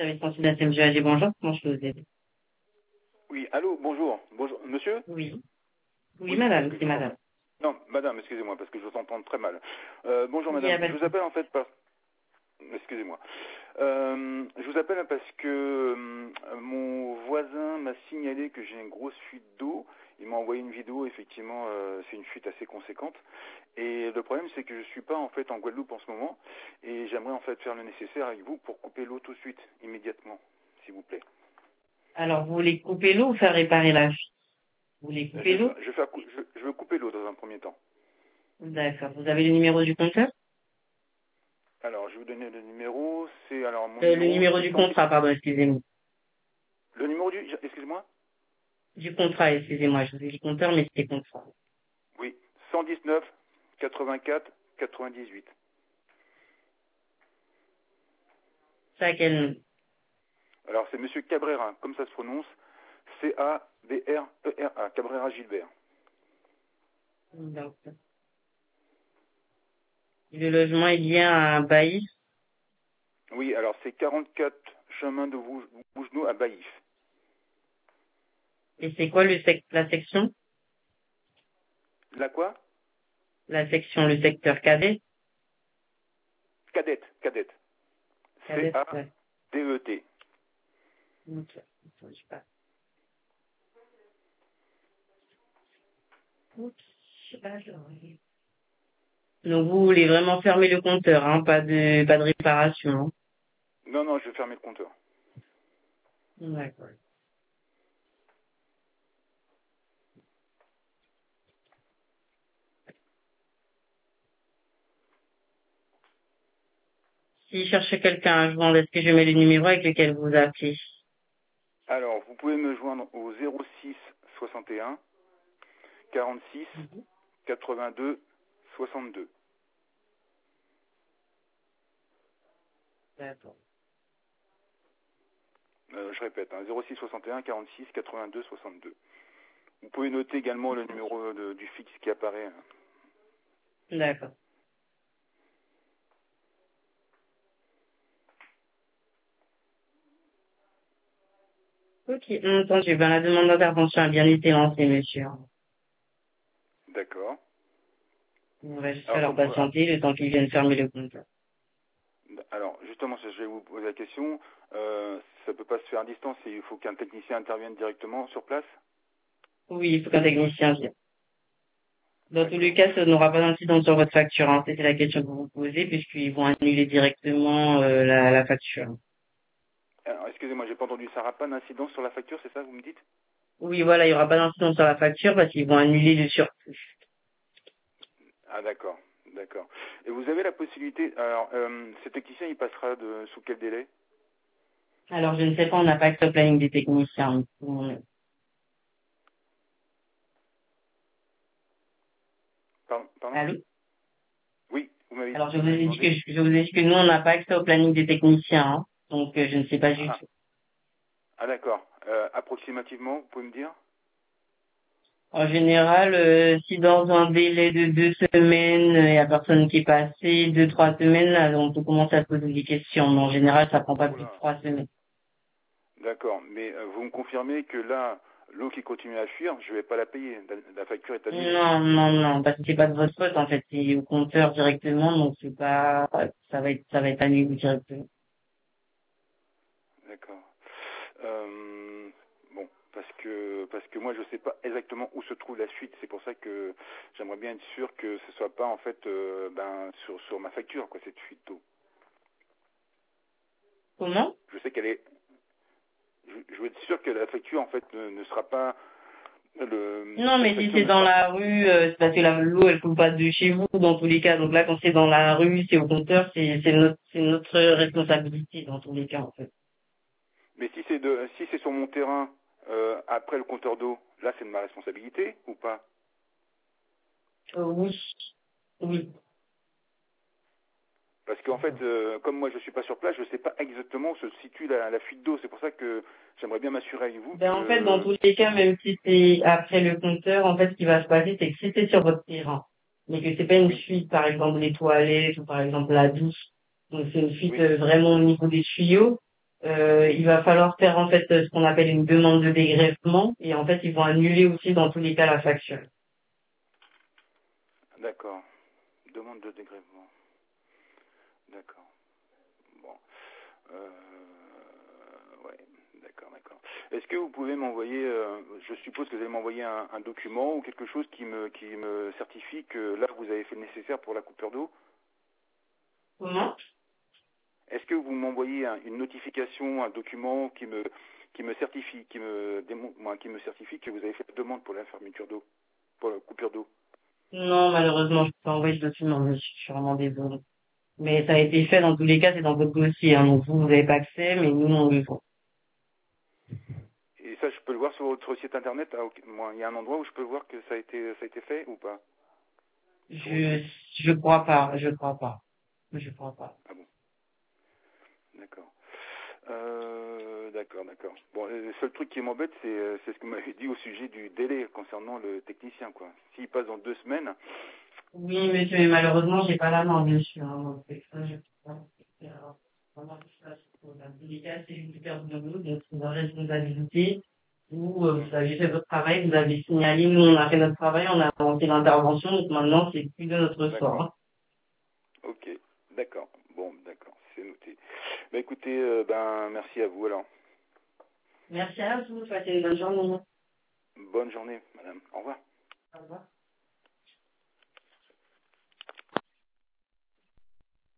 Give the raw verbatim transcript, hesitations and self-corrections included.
Service central de la C M G A G, bonjour, comment je peux vous aider? Oui, allô, bonjour. Bonjour, monsieur? Oui. Oui, Oui, parce madame, que je c'est vous madame. entends. Non, madame, excusez-moi, parce que je vous entends très mal. Euh, bonjour, Il y a madame. pas Je de vous appelle en fait parce... Excusez-moi. Euh, je vous appelle parce que euh, mon voisin m'a signalé que j'ai une grosse fuite d'eau. Il m'a envoyé une vidéo, effectivement, euh, c'est une fuite assez conséquente. Et le problème, c'est que je suis pas en fait en Guadeloupe en ce moment, et j'aimerais en fait faire le nécessaire avec vous pour couper l'eau tout de suite, immédiatement, s'il vous plaît. Alors, vous voulez couper l'eau ou faire réparer la fuite? Vous voulez Je couper vais, l'eau? faire- je vais, faire cou- je, je veux couper l'eau dans un premier temps. D'accord. Vous avez le numéro du compteur? Alors, je vais vous donner le numéro. C'est alors mon Euh, le numéro, numéro c'est du cent dix. contrat, pardon, excusez-moi. Le numéro du, excusez-moi. Du contrat, excusez-moi, je vous ai dit compteur, mais c'était contrat. Oui, cent dix-neuf quatre-vingt-quatre quatre-vingt-dix-huit. C'est à quel nom? Alors, c'est Monsieur Cabrera, comme ça se prononce. C A B R E R A, Cabrera Gilbert. Donc, le logement est bien à Baïf. Oui, alors c'est quarante-quatre chemin de Vouge- Bougenot à Baïf. Et c'est quoi le sec la section? La quoi? La section, le secteur cadet? Cadette, cadette. Cadet, ouais. C A D E T. Ok. Attends, je sais pas. Oups, alors, donc vous voulez vraiment fermer le compteur, hein, pas de pas de réparation. Hein. Non, non, je vais fermer le compteur. D'accord. Si cherchez quelqu'un à joindre, est-ce que je mets le numéro avec lequel vous appelez? Alors, vous pouvez me joindre au zéro six soixante et un quarante-six Mhm. quatre-vingt-deux soixante-deux. D'accord. Euh, je répète, hein, zéro six soixante et un quarante-six quatre-vingt-deux soixante-deux. Vous pouvez noter également le numéro de- du fixe qui apparaît. hein. D'accord. Ok, entendu. Ben, la demande d'intervention a bien été lancée, monsieur. D'accord. On va juste Alors, falloir donc, ah, patienter le temps qu'ils viennent fermer le compteur. alors, justement, je vais vous poser la question. Euh, ça ne peut pas se faire à distance. Il faut qu'un technicien intervienne directement sur place. Oui, il faut qu'un technicien vienne. Dans tous les D'accord. cas, ça n'aura pas d'incidence sur votre facture. Hein. C'était la question que vous vous posez, puisqu'ils vont annuler directement euh, la, la facture. Alors, excusez-moi, j'ai pas entendu. Ça n'aura pas d'incidence sur la facture, c'est ça que vous me dites? Oui, voilà, il n'y aura pas d'incidence sur la facture parce qu'ils vont annuler le surplus. Ah, d'accord. D'accord. Et vous avez la possibilité. Alors, euh, ce technicien, il passera de sous quel délai? Alors, je ne sais pas, on n'a pas accès au planning des techniciens. On- Pardon, pardon Allô? Oui, vous m'avez Alors, je vous vous m'avez ai dit que demandé. je, je vous ai dit que nous, on n'a pas accès au planning des techniciens. Hein. Donc, euh, je ne sais pas du Ah, tout. ah d'accord. Euh, approximativement, vous pouvez me dire? En général, euh, si dans un délai de deux semaines, euh, il n'y a personne qui est passé, deux, trois semaines, là, on peut commencer à se poser des questions. Mais en général, ça prend pas plus de Oula. trois semaines. D'accord. Mais euh, vous me confirmez que là, l'eau qui continue à fuir, je ne vais pas la payer. La, la facture est annulée. Non, non, non, parce que c'est pas de votre faute, en fait. C'est au compteur directement, donc c'est pas, ça va être, ça va être annulé directement. D'accord. Euh, bon, parce que parce que moi je sais pas exactement où se trouve la fuite. C'est pour ça que j'aimerais bien être sûr que ce soit pas en fait euh, ben sur sur ma facture quoi cette fuite d'eau. Comment? Je sais qu'elle est. Je, je veux être sûr que la facture en fait ne, ne sera pas le Non, la mais si facture c'est ne dans sera. la rue, euh, c'est parce que la- l'eau, elle coule pas de chez vous, dans tous les cas. Donc là, quand c'est dans la rue, c'est au compteur, c'est, c'est notre, c'est notre responsabilité, dans tous les cas, en fait. Mais si c'est de si c'est sur mon terrain euh, après le compteur d'eau, là c'est de ma responsabilité ou pas? Euh, oui. Oui. Parce qu'en fait, euh, comme moi je suis pas sur place, je sais pas exactement où se situe la, la fuite d'eau. C'est pour ça que j'aimerais bien m'assurer avec vous Ben, en fait, dans que tous les cas, même si c'est après le compteur, en fait, ce qui va se passer, c'est que si c'est sur votre terrain, mais que c'est pas une oui, fuite, par exemple, les toilettes, ou par exemple la douche, donc c'est une fuite oui, euh, vraiment au niveau des tuyaux, euh, il va falloir faire en fait ce qu'on appelle une demande de dégrèvement et en fait ils vont annuler aussi dans tous les cas la facture. D'accord. Demande de dégrèvement. D'accord. Bon. Euh, ouais. D'accord, d'accord. Est-ce que vous pouvez m'envoyer, euh, je suppose que vous allez m'envoyer un, un document ou quelque chose qui me qui me certifie que là vous avez fait le nécessaire pour la coupure d'eau? Comment? Est-ce que vous m'envoyez un- une notification, un document qui me qui me certifie, qui me démontre, moi, qui me certifie que vous avez fait la demande pour la fermeture d'eau, pour la coupure d'eau? Non, malheureusement, je peux pas envoyer le document, mais je suis vraiment désolée. Mais ça a été fait dans tous les cas, c'est dans votre dossier, hein, donc vous, vous n'avez pas accès, mais nous, on le voit. Et ça, je peux le voir sur votre site internet. Ah, ok. Moi, il y a un endroit où je peux voir que ça a été ça a été fait ou pas sur votre Je, site? je crois pas, je crois pas, je crois pas. Ah bon, d'accord. Euh, d'accord, d'accord. Bon, le seul truc qui m'embête, c'est euh, c'est ce que vous m'avez dit au sujet du délai concernant le technicien, quoi. S'il passe dans deux semaines, Oui, monsieur, mais malheureusement, j'ai pas la main dessus, hein, donc c'est ça, je peux pas faire vraiment tout ça. Dans tous les cas, c'est une super boulot, donc c'est une responsabilité. Vous, euh, hmm, vous avez fait votre travail, vous avez signalé, nous, on a fait notre travail, on a monté l'intervention, donc maintenant, c'est plus de notre sort, d'accord. hein. Ok, d'accord. Bon, d'accord, c'est noté. Bah écoutez, euh, ben merci à vous alors. Merci à vous, passez une bonne journée. Bonne journée, madame. Au revoir. Au revoir.